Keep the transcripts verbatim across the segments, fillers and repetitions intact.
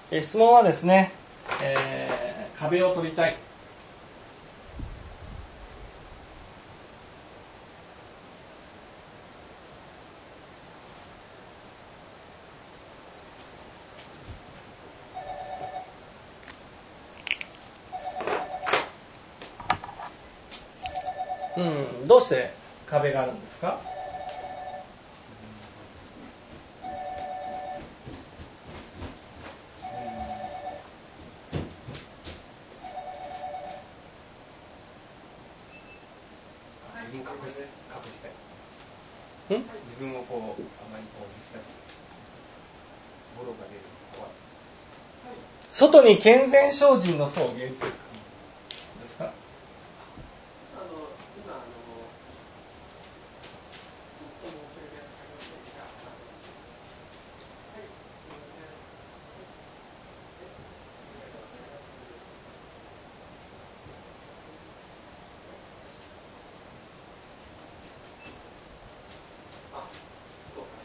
え質問はですね、えー、壁を取りたい。うん、どうして壁があるんですか？ 自分を隠して、隠したい。 ん自分をこうあまりこう見せたくない。ボロが出るの怖い。 外に健全精進の層を現じてるからですか？ あの今あのちょっと申し訳ありませんが、はい、すみません。あ、そうか。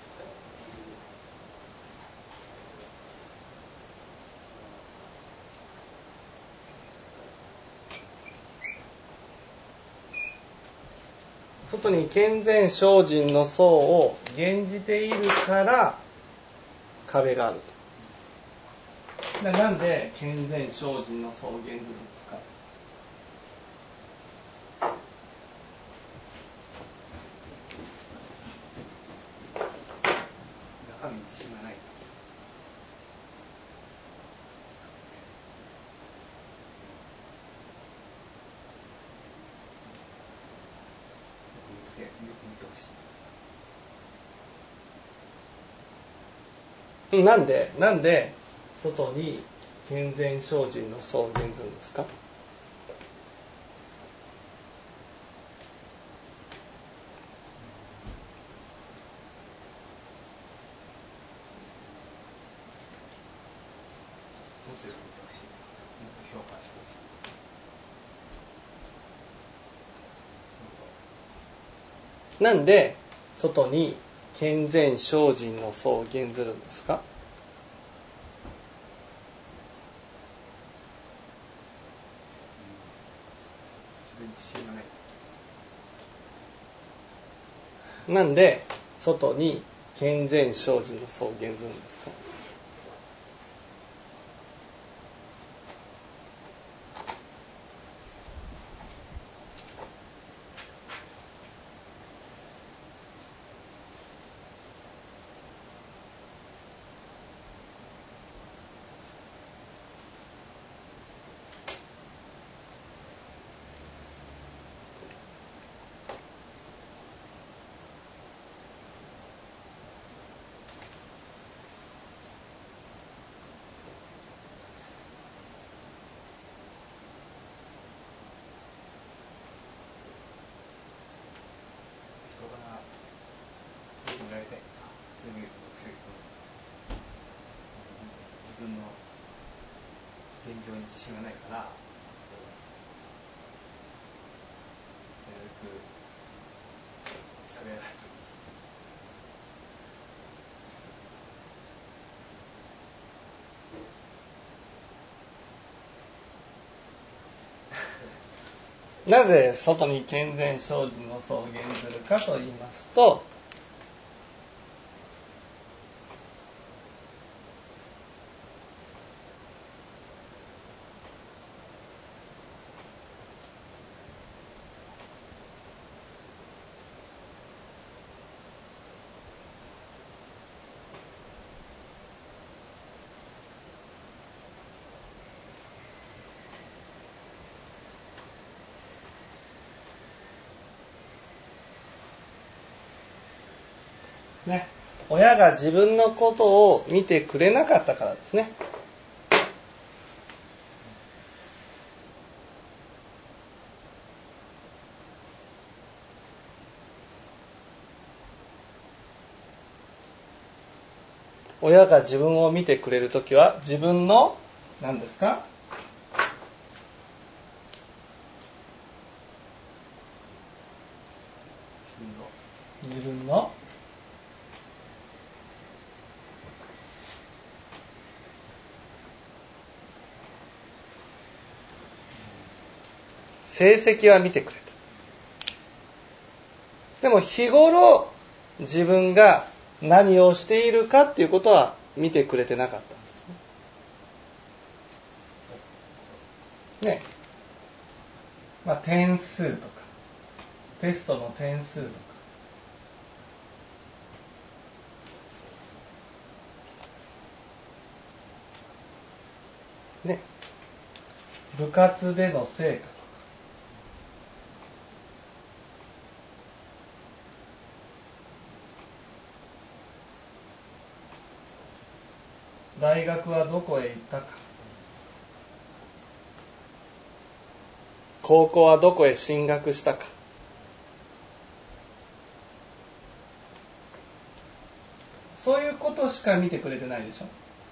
外に健全精進の層を現じているから壁があると。なんで健全精進の層を現ずるんですか？ 中身に自信がない。よく見て、よく見てほしい。 なんでなんで外に健全精進の層を現ずるんですか？ もっとよく見てほしい。もっと評価してほしい。 なんで外に健全精進の層を現ずるんですか？ 自分に自信がない。 なんで外に健全精進の層を現ずるんですか？ 人がよく見られたい。そういうのが強いと思うんです。自分の現状に自信がないから、なるべく喋らないと思うんです。 なぜ外に健全精進の層を現ずるかと言いますと、ね、親が自分のことを見てくれなかったからですね。親が自分を見てくれるときは自分の何ですか？自分の成績は見てくれた。でも日頃自分が何をしているかっていうことは見てくれてなかったんですね。ね。まあ点数とかテストの点数とかね、部活での成果とか大学はどこへ行ったか、高校はどこへ進学したか、そういうことしか見てくれてないでしょ。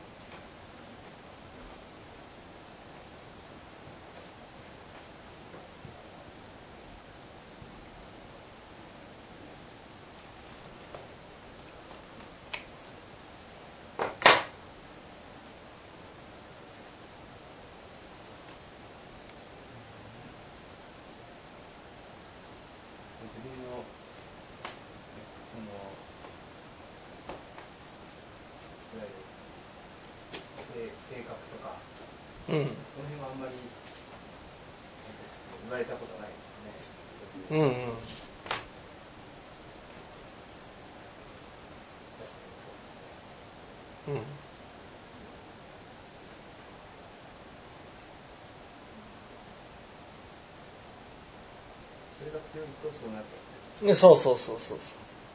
自分のそのいわゆる性性格とか、 うん、 その辺はあんまりですね、言われたことないですね。 うんうん、 確かにそうですね。 うん、 それが強いとそうなっちゃう。 でそうそうそうそう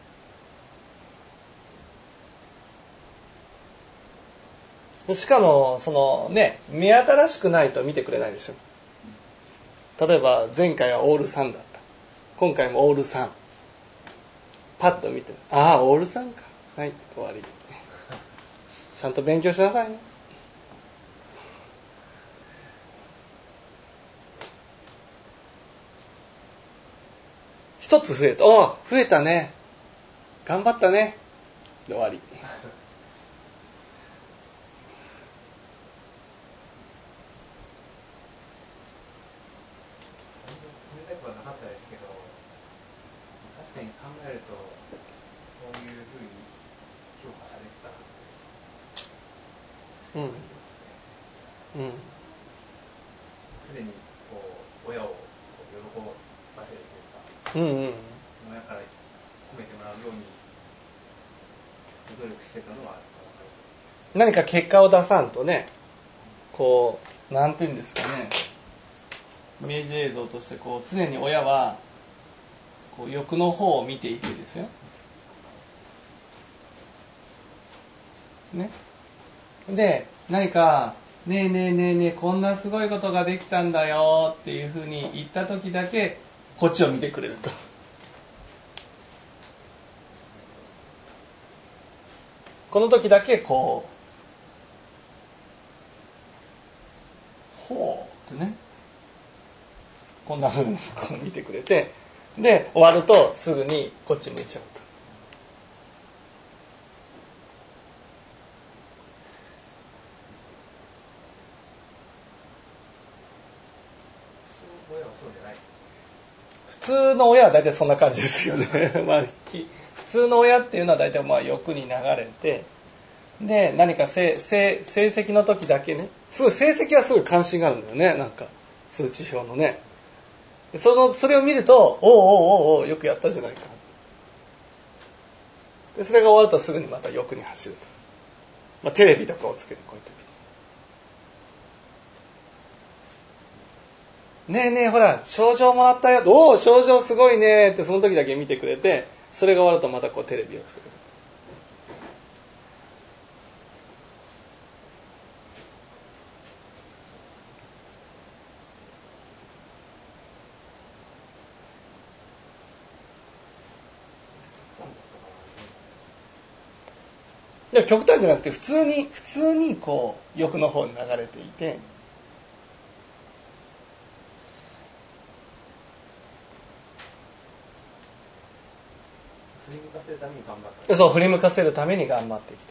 そう。しかもそのね、目新しくないと見てくれないでしょ。例えば前回はオールさんだった、今回もオールさん、パッと見て、ああオールさんか、はい終わり。ちゃんと勉強しなさいね。一つ増えた、おお増えたね、頑張ったねで終わり。 冷たくはなかったですけど、確かに考えるとそういうふうに評価されてたなって。 うんうん、 常にこう親をこう喜ばせるというか、 うんうん、 親から褒めてもらうように努力してたのは分かります。 何か結果を出さんとね、こうなんていうんですかね、イメージ映像としてこう常に親はこう欲の方を見ていてですよ、ね、で何かねえねえねえねえこんなすごいことができたんだよっていうふうに言った時だけこっちを見てくれると。この時だけこうほうってね、こんなふうにこう見てくれて、で終わるとすぐにこっち向いちゃうと。普通の親は大体そんな感じですよね。まあ、普通の親っていうのは大体まあ欲に流れて、で何か成成成績の時だけね、すごい成績はすごい関心があるんだよね、なんか数値表のね。そのそれを見ると、おうおうおうおうよくやったじゃないか。でそれが終わるとすぐにまた欲に走ると。まあ、テレビとかをつけてこうやって見る。ねえねえほら賞状もらったよ、おお賞状すごいねってその時だけ見てくれて、それが終わるとまたこうテレビをつけてくる。いや極端じゃなくて普通に普通にこう欲の方に流れていて、 振り向かせるために頑張った。 そう振り向かせるために頑張ってきた。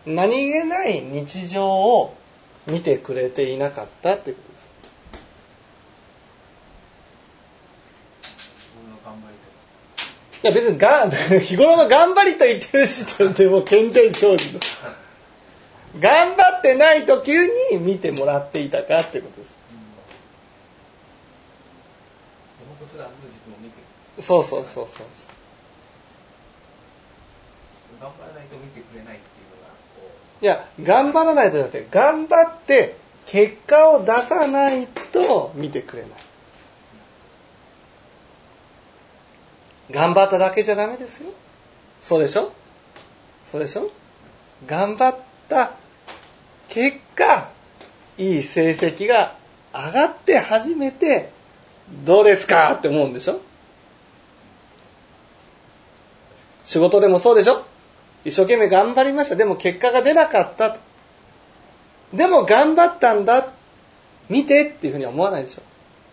何気ない日常を見てくれていなかったってことです。いや別にが日頃の頑張りと言ってる時点でもう健全精進です。頑張ってない時に見てもらっていたかってことです。そうそうそうそう。 頑張らないと見てくれないっていうのがこう。いや頑張らないとじゃなくて頑張って結果を出さないと見てくれない。頑張っただけじゃダメですよ。そうでしょ？そうでしょ？頑張った結果、いい成績が上がって初めて、どうですかって思うんでしょ？仕事でもそうでしょ？一生懸命頑張りました。でも結果が出なかったと。でも頑張ったんだ。見てっていうふうには思わないでしょ？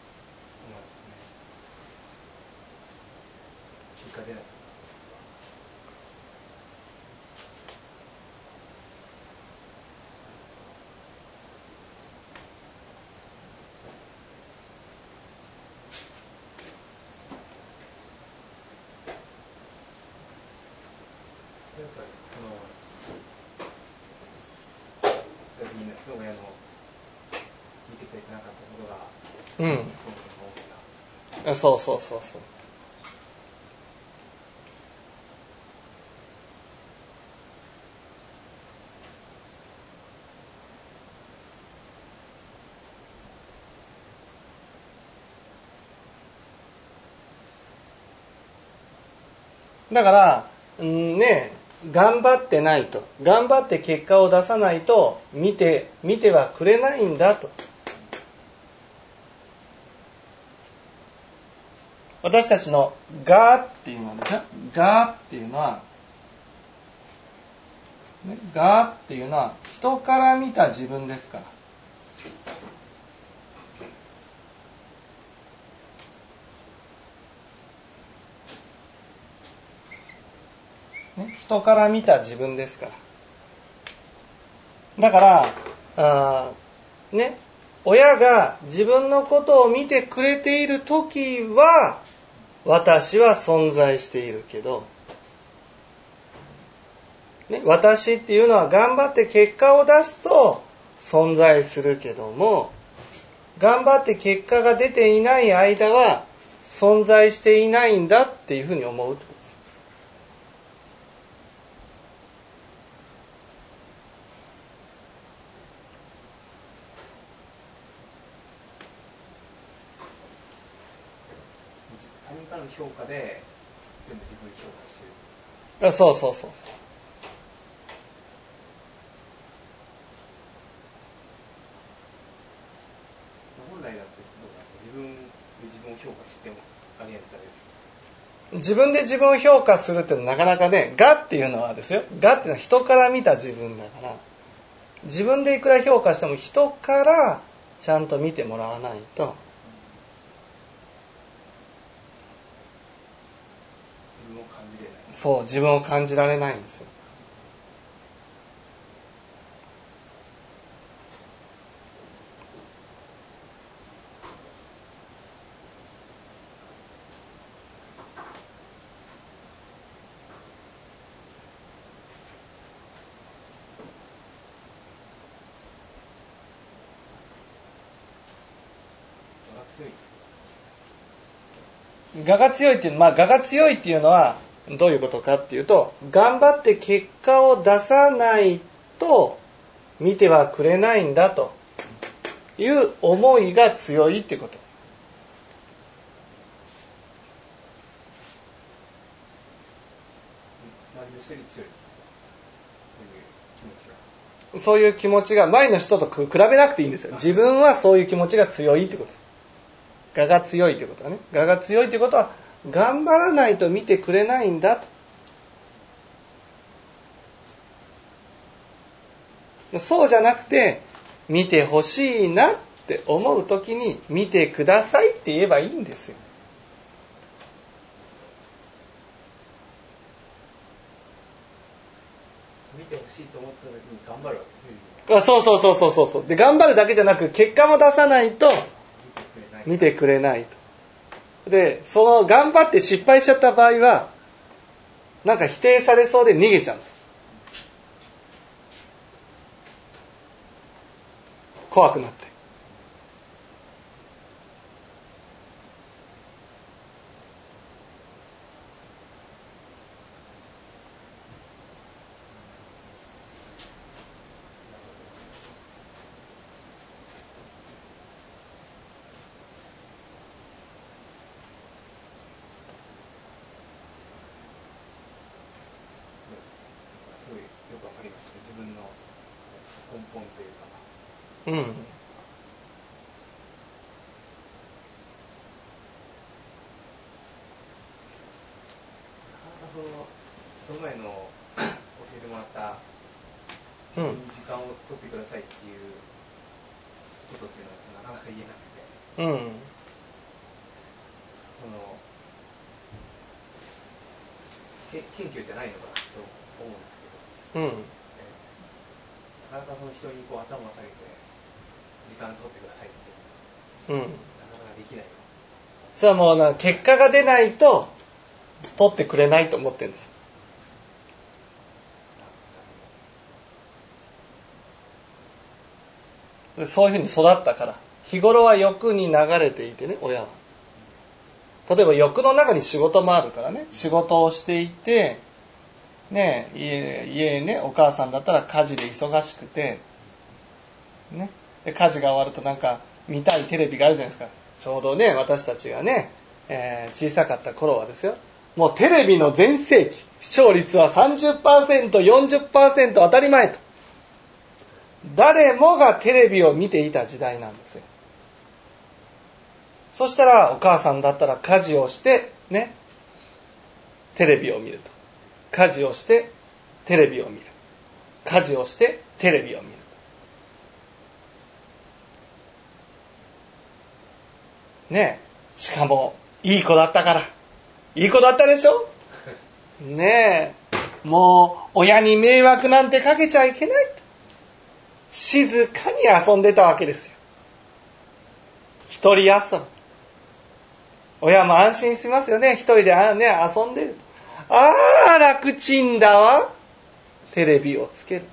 うん。そうそうそうそう。だから、うんね、頑張ってないと、頑張って結果を出さないと見て見てはくれないんだと。私たちのがっていうのはですね、がっていうのは、ね、がっていうのは人から見た自分ですから。ね、人から見た自分ですから。だから、あね、親が自分のことを見てくれているときは、私は存在しているけど、ね、私っていうのは頑張って結果を出すと存在するけども、頑張って結果が出ていない間は存在していないんだっていうふうに思うってことです。 他人からの評価で全部自分を評価してる。そうそうそう。 本来だって自分で自分を評価してもありえない。 自分で自分を評価するっていうのはなかなかね、がっていうのはですよ。がっていうのは人から見た自分だから、自分でいくら評価しても人からちゃんと見てもらわないと。 自分を感じれない。 そう、自分を感じられないんですよ。我が強いっていう、まあ我が強いっていうのはどういうことかっていうと、頑張って結果を出さないと見てはくれないんだという思いが強いってこと。 周りの人に強い。 そういう気持ちが前の人と比べなくていいんですよ。自分はそういう気持ちが強いってことです。我が強いということはね。我が強いということは頑張らないと見てくれないんだと。そうじゃなくて見てほしいなって思うときに見てくださいって言えばいいんですよ。 見てほしいと思った時に頑張るわけです。 あ、そうそうそうそうそうそう。で、頑張るだけじゃなく、結果も出さないと見てくれないと。で、その頑張って失敗しちゃった場合は、なんか否定されそうで逃げちゃうんです。怖くなって。 すごいよくわかりました。自分の根本というか。 うん。 なかなかその、この前の教えてもらった自分に時間を取ってくださいっていうことっていうのはなかなか言えなくて、 うん。 そのけ謙虚じゃないのかなと思うんですけど、 うん。 なかなかその人にこう頭を下げて時間を取ってくださいってうん。 なかなかできない。 それはもうな、結果が出ないと取ってくれないと思ってるんです。そういうふうに育ったから。日頃は欲に流れていてね、親は。例えば欲の中に仕事もあるからね、仕事をしていて、ね、家、家ね、お母さんだったら家事で忙しくて、ね、で家事が終わるとなんか見たいテレビがあるじゃないですか。ちょうどね、私たちがね、えー、小さかった頃はですよ、もうテレビの全盛期、視聴率は さんじゅっパーセント、よんじゅっパーセント 当たり前と。誰もがテレビを見ていた時代なんですよ。そしたらお母さんだったら家事をしてね、テレビを見ると。家事をしてテレビを見る。家事をしてテレビを見る。ねえ、しかもいい子だったから。いい子だったでしょ？ねえ、もう親に迷惑なんてかけちゃいけないと。静かに遊んでたわけですよ。一人遊び。親も安心しますよね。一人でね、遊んでる。ああ、楽ちんだわ。テレビをつける。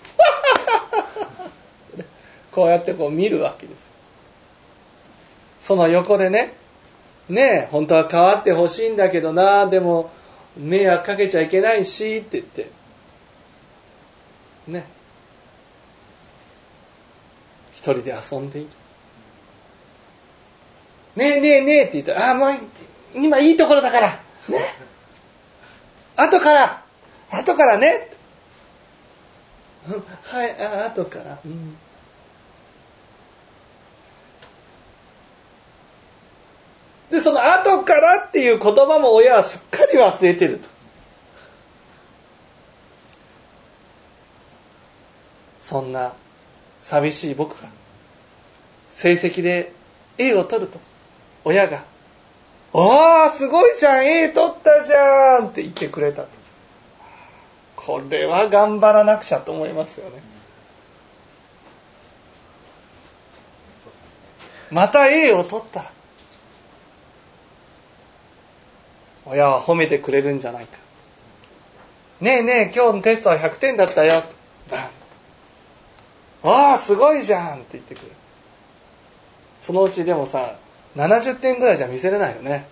こうやってこう見るわけです。その横でね、ねえ、本当は変わってほしいんだけどな、でも迷惑かけちゃいけないしって言って、ね、一人で遊んでいる。ねえねえねえって言ったら、ああ、もう今いいところだから、ね、後から、後からね、うん、はい、あ、後から、うん、で、その後からっていう言葉も親はすっかり忘れてると。そんな寂しい僕が成績で A を取ると、親が、ああ、すごいじゃん、A 取ったじゃんって言ってくれたと。これは頑張らなくちゃと思いますよね。また A を取ったら、親は褒めてくれるんじゃないか。ねえねえ、今日のテストはひゃくてんだったよ。ああ、すごいじゃんって言ってくれる。そのうちでもさ、ななじゅってんぐらいじゃ見せれないよね。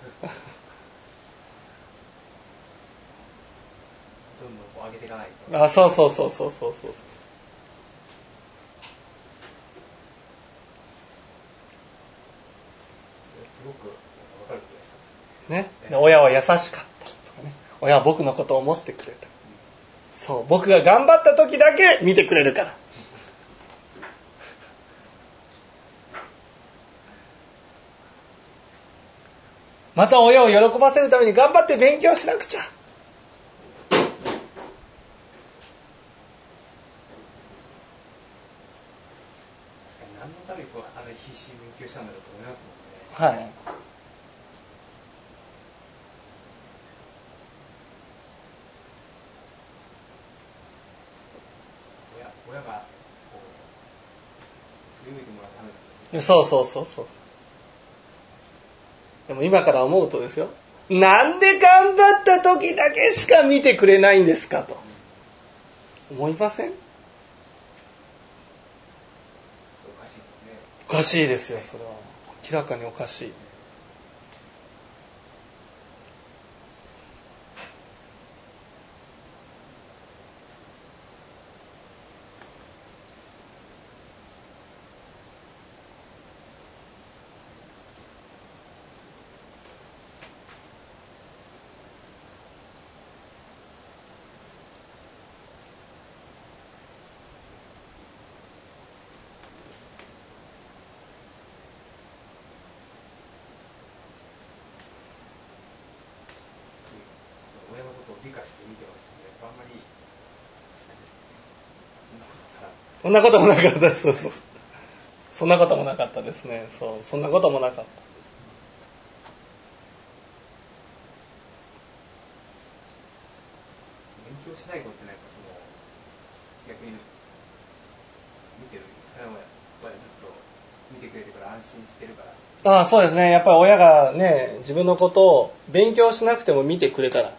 どんどん上げていかないと。 あ、そうそうそうそうそうそう。 すごく分かる気がしますね。で、親は優しかったとかね。親は僕のことを思ってくれた。そう、僕が頑張った時だけ見てくれるから。また親を喜ばせるために頑張って勉強しなくちゃ。 何のためにこうあの必死に勉強したんだろうと思いますもんね。 はい。 親がこう振り向いてもらうためだ。 そうそうそうそう。でも今から思うとですよ、なんで頑張った時だけしか見てくれないんですかと思いません？ おかしいですね。 おかしいですよ、それは明らかにおかしい。 親のことを理解して見てますので、あんまりそんなこともなかったです。そうそう。そんなこともなかったですね。そう、そんなこともなかった。 勉強しない子ってなんかその逆に見てる親はずっと見てくれてから安心してるから。 ああ、そうですね。やっぱり親がね、自分のことを勉強しなくても見てくれたら、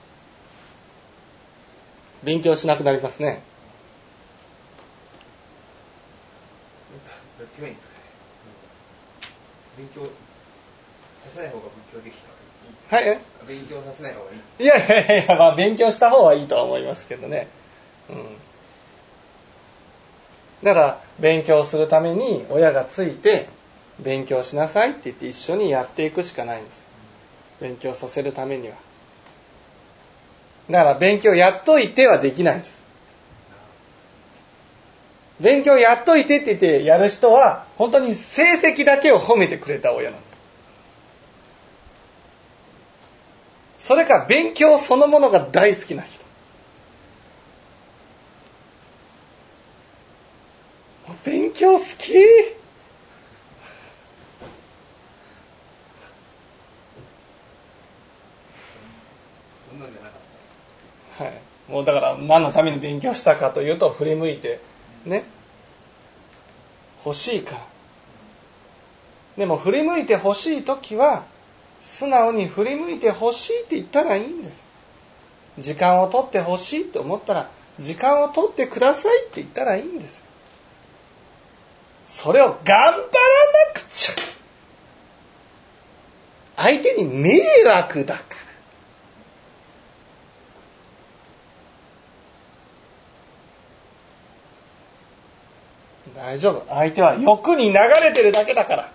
勉強しなくなりますね。 どっちがいいんですかね。勉強させない方が勉強できた方がいい。 はい。 勉強させない方がいい。 いやいやいや、まあ勉強した方はいいとは思いますけどね。うん。だから勉強するために親がついて勉強しなさいって言って一緒にやっていくしかないんです。勉強させるためには。だから勉強やっといてはできないんです。勉強やっといてって言ってやる人は本当に成績だけを褒めてくれた親なんです。それか勉強そのものが大好きな人。勉強好き。 そんなんじゃなかった。 はい。もうだから何のために勉強したかというと、振り向いてね、欲しいから。でも振り向いて欲しいときは素直に振り向いて欲しいって言ったらいいんです。時間を取って欲しいと思ったら時間を取ってくださいって言ったらいいんです。それを頑張らなくちゃ。相手に迷惑だから。大丈夫。相手は欲に流れてるだけだから。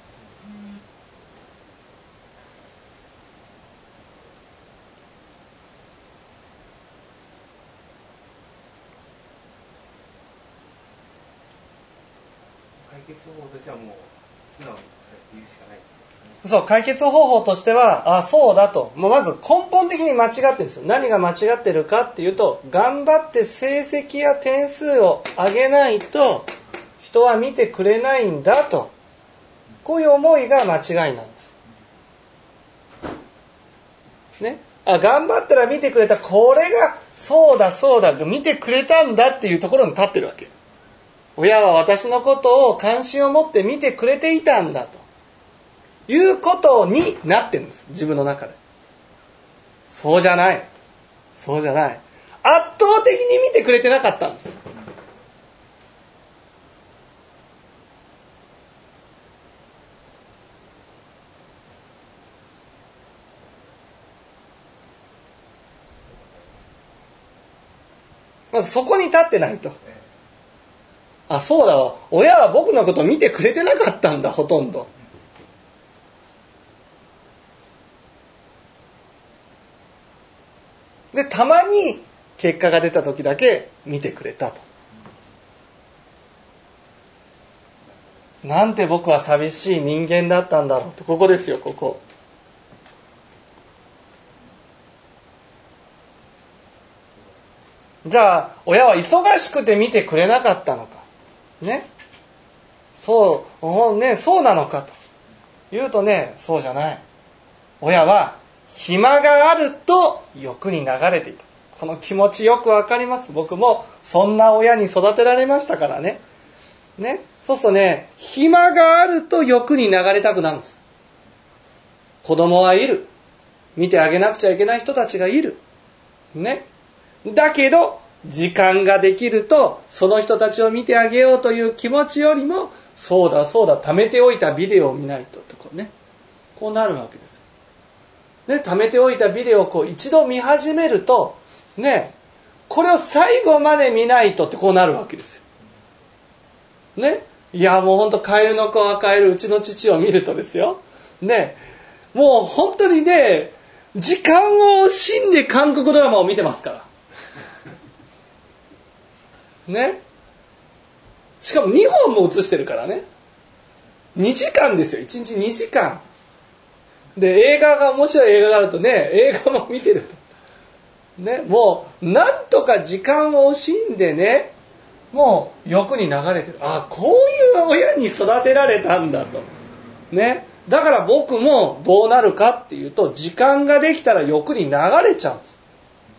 解決方法としてはもう素直にそうやって言うしかない。 そう、解決方法としては、あ、そうだと。もうまず根本的に間違ってるんですよ。何が間違ってるかっていうと、頑張って成績や点数を上げないと人は見てくれないんだと。こういう思いが間違いなんです。ね。あ、頑張ったら見てくれた。これがそうだそうだと見てくれたんだっていうところに立ってるわけ。親は私のことを関心を持って見てくれていたんだということになってるんです。自分の中で。そうじゃない。そうじゃない。圧倒的に見てくれてなかったんです。まずそこに立ってないと。あ、そうだわ。親は僕のことを見てくれてなかったんだ、ほとんど。で、たまに結果が出た時だけ見てくれたと。なんて僕は寂しい人間だったんだろうと。ここですよ、ここ。じゃあ、親は忙しくて見てくれなかったのか。ね。そう、ね、そうなのかと言うとね、そうじゃない。親は暇があると欲に流れていた。 この気持ちよくわかります。僕もそんな親に育てられましたからね。ね。そうするとね、暇があると欲に流れたくなるんです。子供はいる。見てあげなくちゃいけない人たちがいる。ね。だけど、時間ができると、その人たちを見てあげようという気持ちよりも、そうだそうだ、貯めておいたビデオを見ないと、とかね。こうなるわけですよ。ね、貯めておいたビデオをこう一度見始めると、ね、これを最後まで見ないとってこうなるわけですよ。ね。いや、もうほんとカエルの子はカエル、うちの父を見るとですよ。ね。もう本当にね、時間を惜しんで韓国ドラマを見てますから。ね。しかもにほんも映してるからね。にじかんですよ。いちにちにじかん。で、映画が面白い映画があるとね、映画も見てると。ね。もう、なんとか時間を惜しんでね、もう欲に流れてる。あ、こういう親に育てられたんだと。ね。だから僕もどうなるかっていうと、時間ができたら欲に流れちゃうんです。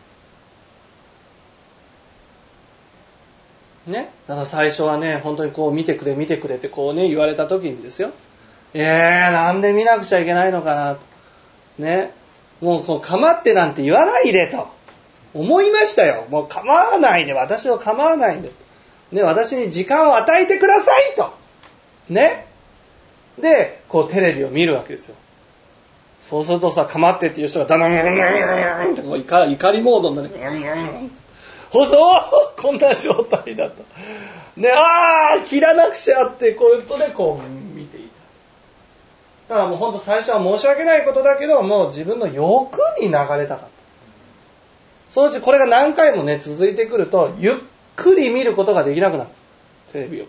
ね。だから最初はね、本当にこう見てくれ見てくれってこうね言われた時にですよ。えー、なんで見なくちゃいけないのかなと。ね。もうこう構ってなんて言わないでと思いましたよ。もう構わないで、私を構わないで。ね、私に時間を与えてくださいと。ね。で、こうテレビを見るわけですよ。そうするとさ、構ってっていう人がダナンダナンダナンってこう怒りモードになる。ほそうこんな状態だと。で、あー切らなくちゃってこういうことでこう見ていた。だからもう本当最初は申し訳ないことだけど、もう自分の欲に流れたかった。そのうちこれが何回もね続いてくると、ゆっくり見ることができなくなるんです。テレビを。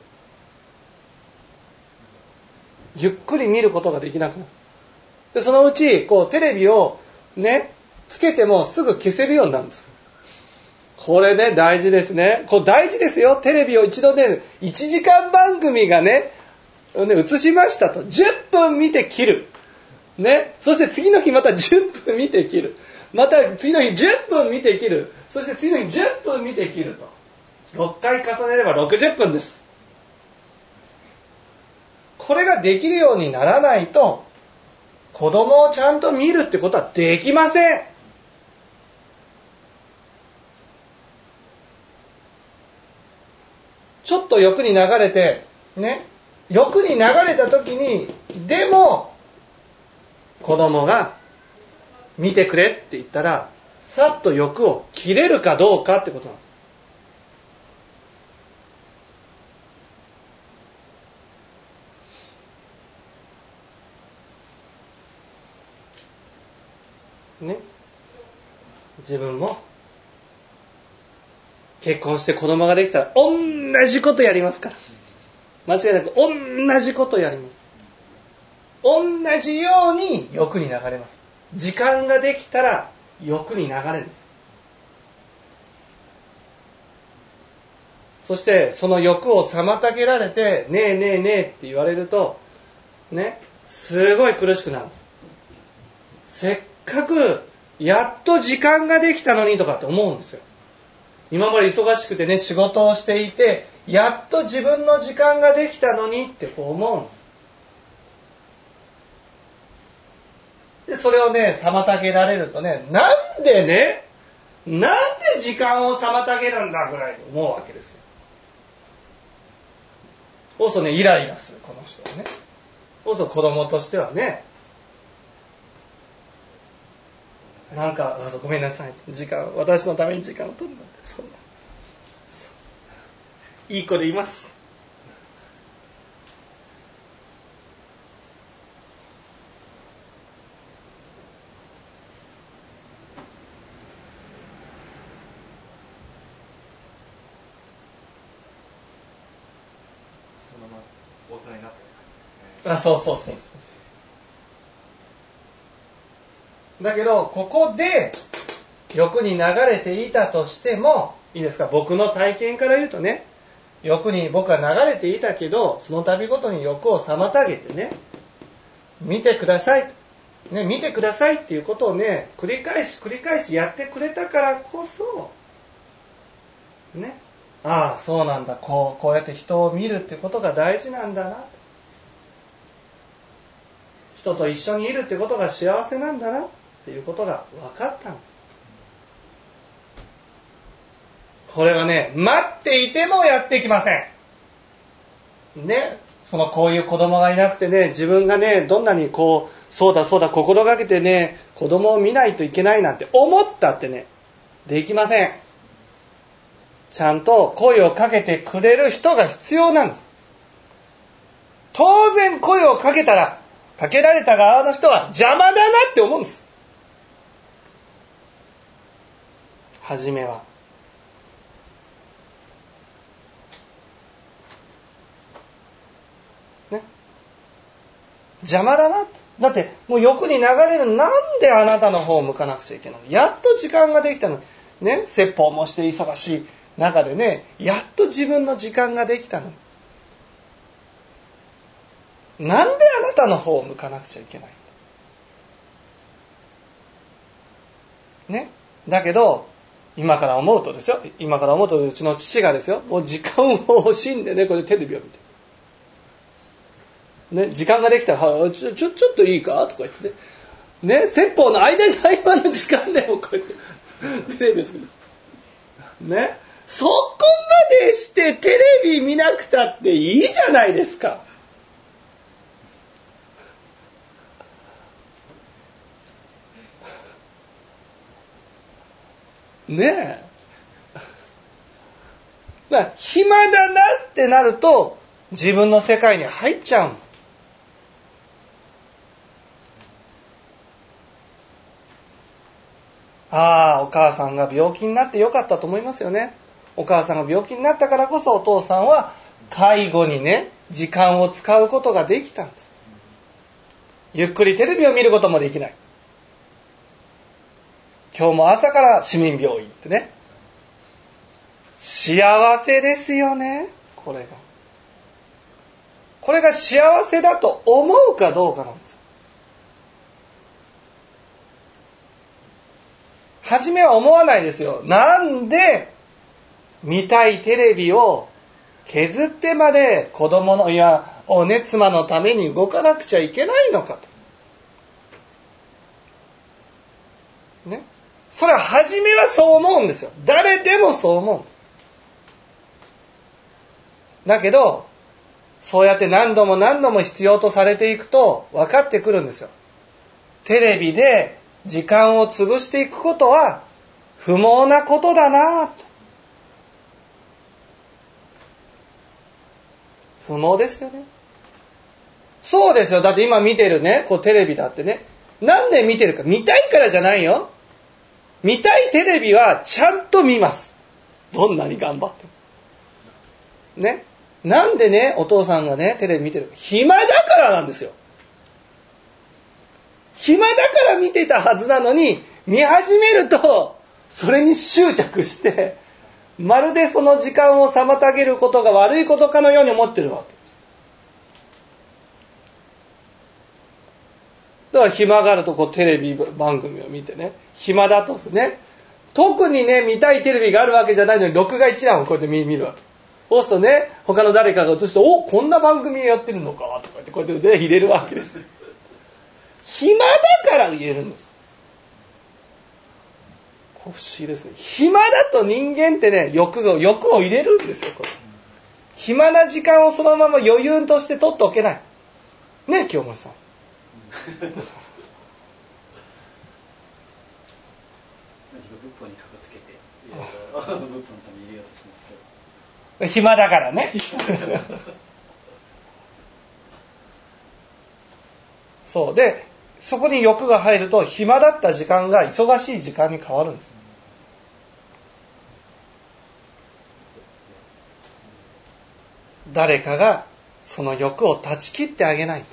ゆっくり見ることができなくなる。で、そのうちこうテレビをねつけてもすぐ消せるようになるんです。これね、大事ですね。これ大事ですよ。テレビを一度ね、いちじかん番組がね、ね映しましたと。じゅっぷん見て切る。ね。そして次の日またじゅっぷん見て切る。また次の日じゅっぷん見て切る。そして次の日じゅっぷん見て切ると。ろっかい重ねればろくじゅっぷんです。これができるようにならないと、子供をちゃんと見るってことはできません。ちょっと欲に流れて、ね、欲に流れた時に、でも、子供が見てくれって言ったら、さっと欲を切れるかどうかってことなんです。ね。自分も、結婚して子供ができたら同じことやりますから。間違いなく同じことやります。同じように欲に流れます。時間ができたら欲に流れるんです。そしてその欲を妨げられて、ねえねえねえって言われると、ね、すごい苦しくなるんです。せっかくやっと時間ができたのにとかって思うんですよ。今まで忙しくてね、仕事をしていて、やっと自分の時間ができたのにってこう思うんです。で、それをね、妨げられるとね、なんでね、なんで時間を妨げるんだぐらいに思うわけですよ。そうするとね、イライラする、この人はね。そうすると子供としてはね、なんか、あ、ごめんなさい。時間、私のために時間を取るなんて、そんな。いい子でいます。 そのまま大人になってる、ね。 あ、そうそうそうそう。だけど、ここで欲に流れていたとしても、いいですか、僕の体験から言うとね、欲に僕は流れていたけど、その度ごとに欲を妨げてね、見てください。 ね、見てくださいっていうことをね、繰り返し繰り返しやってくれたからこそ、ね、ああ、そうなんだ、こう、こうやって人を見るってことが大事なんだな。人と一緒にいるってことが幸せなんだなっていうことが分かったんです。これはね、待っていてもやってきません。ね、そのこういう子供がいなくてね、自分がね、どんなにこう、そうだそうだ心がけてね、子供を見ないといけないなんて思ったってね、できません。ちゃんと声をかけてくれる人が必要なんです。当然声をかけたら、かけられた側の人は邪魔だなって思うんです。はじめは。ね。邪魔だなって。だってもう欲に流れる、なんであなたの方を向かなくちゃいけないの。やっと時間ができたのに。ね。説法もして忙しい中でね、やっと自分の時間ができたのに。なんであなたの方を向かなくちゃいけないのね。だけど、今から思うとですよ。今から思うとうちの父がですよ。もう時間を惜しんでね、これテレビを見て。ね、時間ができたら、はちょ、ちょ、ちょっといいかとか言ってね。ね、説法の間に合間の時間でもこうやってテレビを作る。ね。そこまでしてテレビ見なくたっていいじゃないですか。ねえ。まあ、暇だなってなると自分の世界に入っちゃうんです。ああ、お母さんが病気になってよかったと思いますよね。お母さんが病気になったからこそお父さんは介護にね、時間を使うことができたんです。ゆっくりテレビを見ることもできない。今日も朝から市民病院ってね。幸せですよね、これが。これが幸せだと思うかどうかなんです。初めは思わないですよ。なんで見たいテレビを削ってまで子供の親をね、妻のために動かなくちゃいけないのかと。ね。それは初めはそう思うんですよ。誰でもそう思うんです。だけど、そうやって何度も何度も必要とされていくと分かってくるんですよ。テレビで時間を潰していくことは不毛なことだなと。不毛ですよね。そうですよ。だって今見てるね、こうテレビだってね。なんで見てるか。見たいからじゃないよ。見たいテレビはちゃんと見ます。どんなに頑張っても。ね。なんでね、お父さんがね、テレビ見てる。暇だからなんですよ。暇だから見てたはずなのに、見始めると、それに執着して、まるでその時間を妨げることが悪いことかのように思ってるわけです。だから暇があるとこうテレビ番組を見てね、暇だとね、特にね、見たいテレビがあるわけじゃないのに、録画一覧をこうやって見るわけ。そうするとね、他の誰かが映すと、お、こんな番組やってるのかとか言って、こうやって腕入れるわけです。暇だから言えるんです。不思議ですね。暇だと人間ってね、欲を、欲を入れるんですよ、これ。暇な時間をそのまま余裕として取っておけない。ね、清盛さん。 仏法にかこつけて、いろいろ仏法のために入れようとしますけど。 暇だからね。そうで、そこに欲が入ると暇だった時間が忙しい時間に変わるんです。誰かがその欲を断ち切ってあげないと、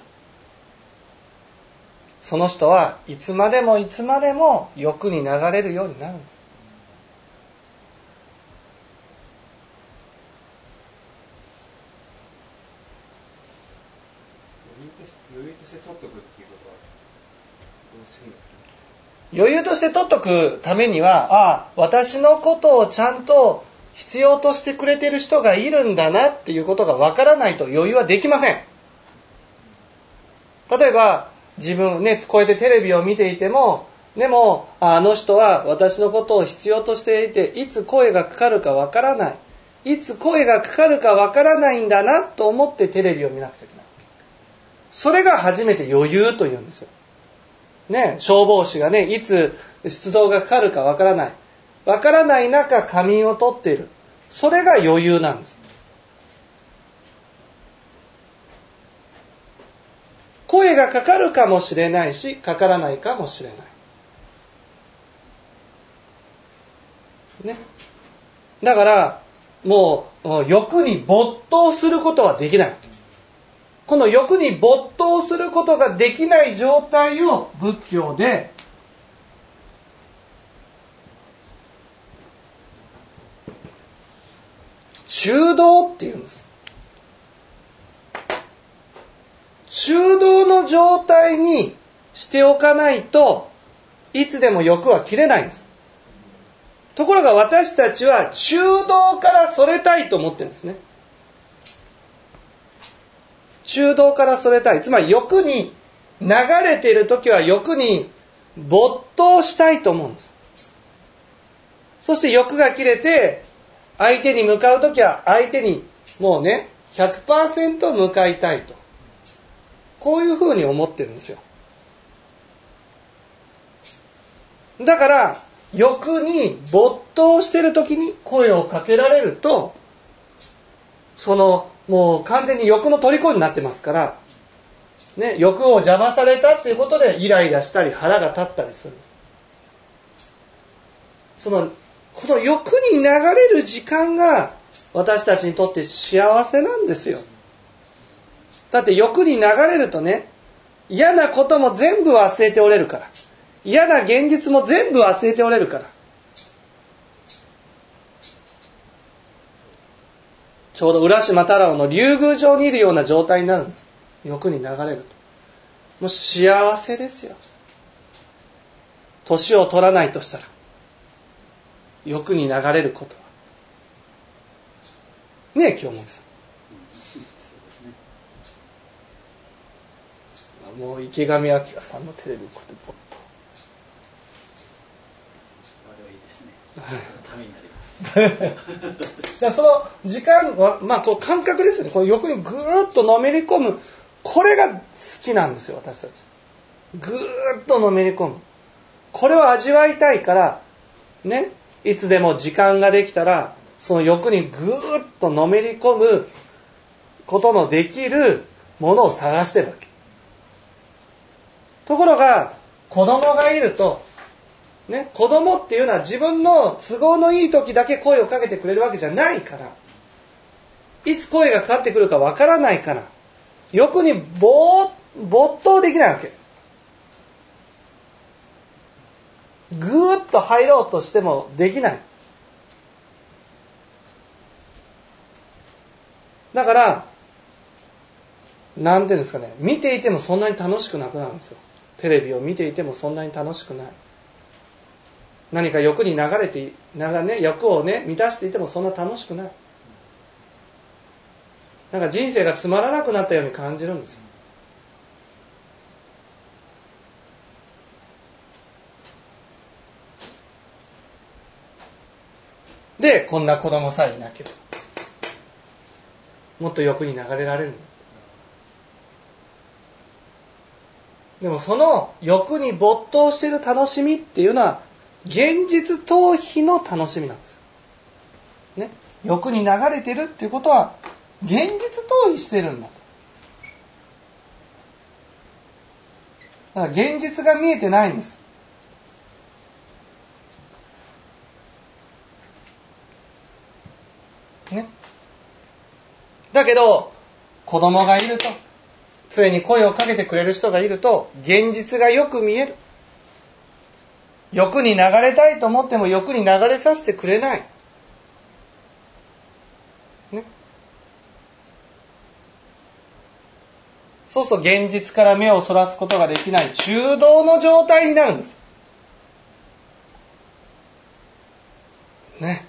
その人はいつまでもいつまでも欲に流れるようになるんです。 余裕として取っとくっていうことは余裕として取っとくためには、ああ、私のことをちゃんと必要としてくれてる人がいるんだなっていうことがわからないと余裕はできません。例えば自分ね、こうやってテレビを見ていても、でもあの人は私のことを必要としていて、いつ声がかかるかわからない、いつ声がかかるかわからないんだなと思ってテレビを見なくちゃいけない。それが初めて余裕というんですよ。ね、消防士がね、いつ出動がかかるかわからない、わからない中仮眠を取っている。それが余裕なんです。声がかかるかもしれないし、かからないかもしれない。ね。だから、もう欲に没頭することはできない。この欲に没頭することができない状態を仏教で中道って言うんです。中道の状態にしておかないといつでも欲は切れないんです。ところが私たちは中道からそれたいと思ってるんですね。中道からそれたい。つまり欲に流れているときは欲に没頭したいと思うんです。そして欲が切れて相手に向かうときは相手にもうね ひゃくパーセント 向かいたいと。こういうふうに思ってるんですよ。だから欲に没頭しているときに声をかけられると、そのもう完全に欲の虜になってますから、ね、欲を邪魔されたということでイライラしたり腹が立ったりするんです。そのこの欲に流れる時間が私たちにとって幸せなんですよ。だって欲に流れるとね、嫌なことも全部忘れておれるから、嫌な現実も全部忘れておれるから。ちょうど浦島太郎の竜宮城にいるような状態になるんです。欲に流れると。もう幸せですよ。年を取らないとしたら、欲に流れることは。ねえ、清盛さん。もう池上彰さんのテレビをこうやってポッと。 あれはいいですね。ためになります。 その時間は、まあ、こう感覚ですよね。この欲にぐーっとのめり込む。これが好きなんですよ、私たち。ぐーっとのめり込む。これを味わいたいから、ね、いつでも時間ができたら、その欲にぐーっとのめり込むことのできるものを探してるわけ。ところが、子供がいると、ね、子供っていうのは自分の都合のいい時だけ声をかけてくれるわけじゃないから、いつ声がかかってくるかわからないから、欲に没頭できないわけ。ぐーっと入ろうとしてもできない。だから、なんていうんですかね、見ていてもそんなに楽しくなくなるんですよ。テレビを見ていてもそんなに楽しくない。何か欲に流れて、なんね、欲をね、満たしていてもそんな楽しくない。なんか人生がつまらなくなったように感じるんですよ。で、こんな子供さえいなければ、もっと欲に流れられる。でもその欲に没頭している楽しみっていうのは、現実逃避の楽しみなんですよ。ね、欲に流れてるっていうことは、現実逃避してるんだと。だから現実が見えてないんです。ね。だけど、子供がいると、常に声をかけてくれる人がいると、現実がよく見える。欲に流れたいと思っても欲に流れさせてくれない。ね。 そうすると現実から目をそらすことができない中道の状態になるんです。ね。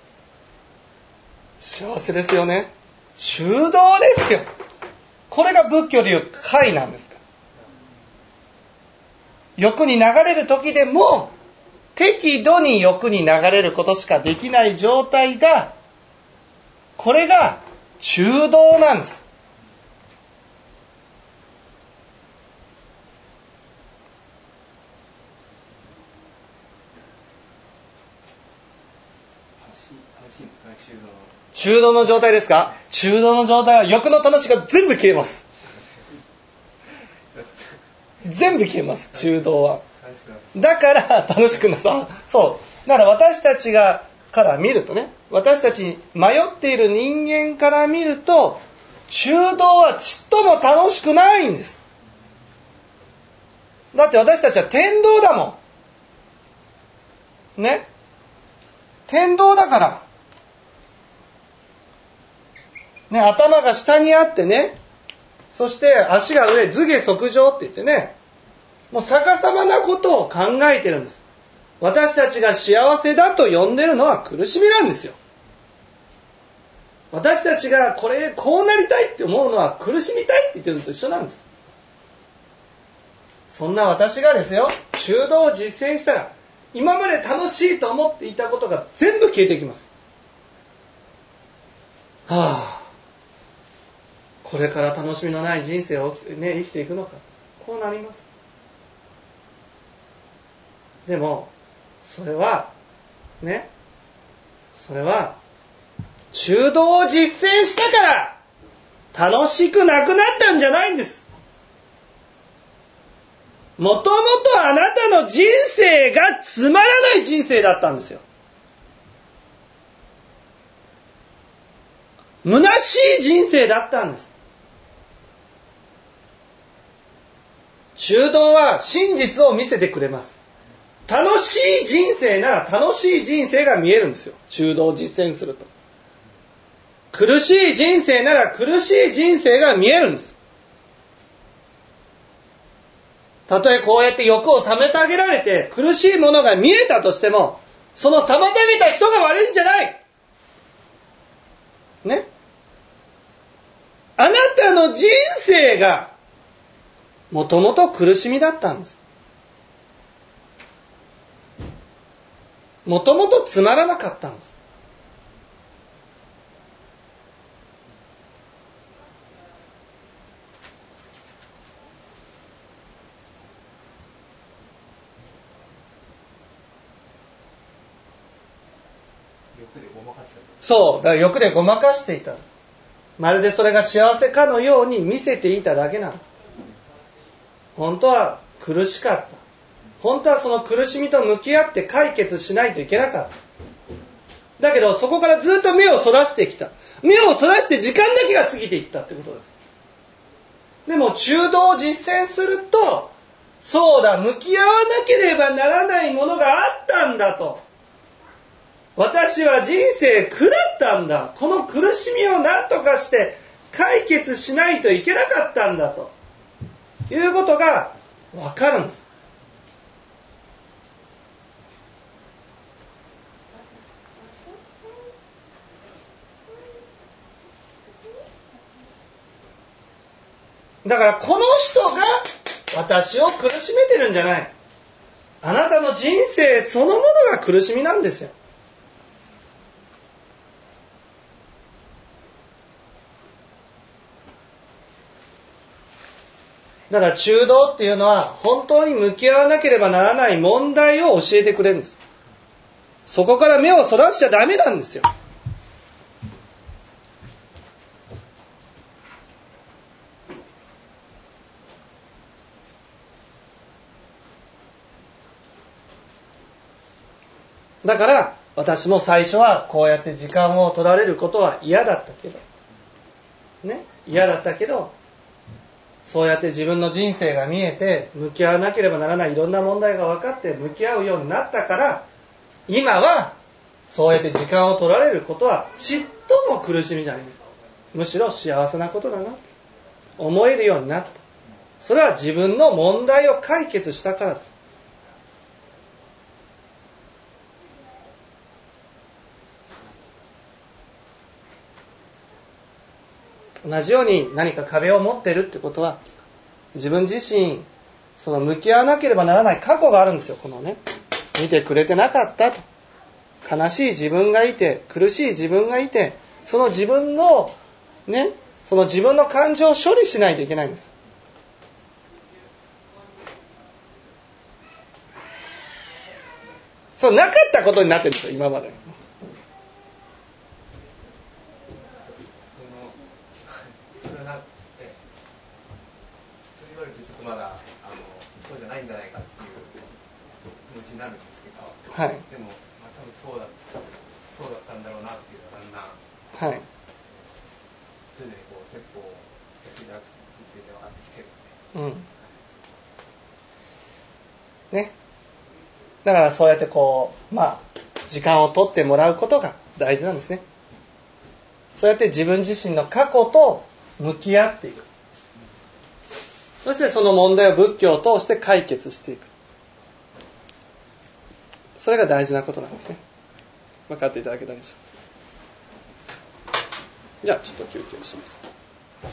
幸せですよね。中道ですよ。これが仏教でいう快なんですから。欲に流れる時でも適度に欲に流れることしかできない状態が、これが中道なんです。中道の状態ですか？中道の状態は欲の楽しが全部消えます。全部消えます、中道は。だから楽しくなさ、そう。だから私たちがから見るとね、私たち迷っている人間から見ると、中道はちっとも楽しくないんです。だって私たちは天道だもん。ね。天道だから。ね、頭が下にあってね、そして足が上、頭下側上って言ってね、もう逆さまなことを考えてるんです。私たちが幸せだと呼んでるのは苦しみなんですよ。私たちがこれ、こうなりたいって思うのは苦しみたいって言ってるのと一緒なんです。そんな私がですよ、中道を実践したら、今まで楽しいと思っていたことが全部消えていきます。はぁ、これから楽しみのない人生を、ね、生きていくのか。こうなります。でも、それは、ね、それは、中道を実践したから、楽しくなくなったんじゃないんです。もともとあなたの人生がつまらない人生だったんですよ。虚しい人生だったんです。中道は真実を見せてくれます。楽しい人生なら楽しい人生が見えるんですよ。中道を実践すると。苦しい人生なら苦しい人生が見えるんです。たとえこうやって欲を妨げられて苦しいものが見えたとしても、その妨げた人が悪いんじゃない。ね。あなたの人生がもともと苦しみだったんです。もともとつまらなかったんです。 欲でごまかしてた。 そう、だから欲でごまかしていた。まるでそれが幸せかのように見せていただけなんです。本当は苦しかった。本当はその苦しみと向き合って解決しないといけなかった。だけどそこからずっと目をそらしてきた。目をそらして時間だけが過ぎていったってことです。でも中道を実践すると、そうだ、向き合わなければならないものがあったんだと。私は人生苦だったんだ。この苦しみを何とかして解決しないといけなかったんだということがわかるんです。だからこの人が私を苦しめてるんじゃない。あなたの人生そのものが苦しみなんですよ。だから中道っていうのは本当に向き合わなければならない問題を教えてくれるんです。そこから目をそらしちゃダメなんですよ。だから私も最初はこうやって時間を取られることは嫌だったけどね、嫌だったけどそうやって自分の人生が見えて向き合わなければならないいろんな問題が分かって向き合うようになったから、今はそうやって時間を取られることはちっとも苦しみじゃないんです。むしろ幸せなことだな。 思えるようになった。それは自分の問題を解決したからです。同じように何か壁を持っているってことは、自分自身その向き合わなければならない過去があるんですよ。このね、見てくれてなかったと、悲しい自分がいて、苦しい自分がいて、その自分のね、その自分の感情を処理しないといけないんです。そうなかったことになってるんですよ、今まで。 そのそれはなえそう言われるとちょっとまだあのそうじゃないんじゃないかっていう気持ちになるんですけど、 はい、 でも、まあ、多分そうだそうだったんだろうなっていうのがだんだん、 はい、 徐々にこう説法をしていただくについて分かってきてるうんので、 ね、だからそうやってこうまあ時間を取ってもらうことが大事なんですね。そうやって自分自身の過去と向き合っていく。そしてその問題を仏教を通して解決していく。それが大事なことなんですね。分かっていただけたでしょうか。じゃあちょっと休憩します。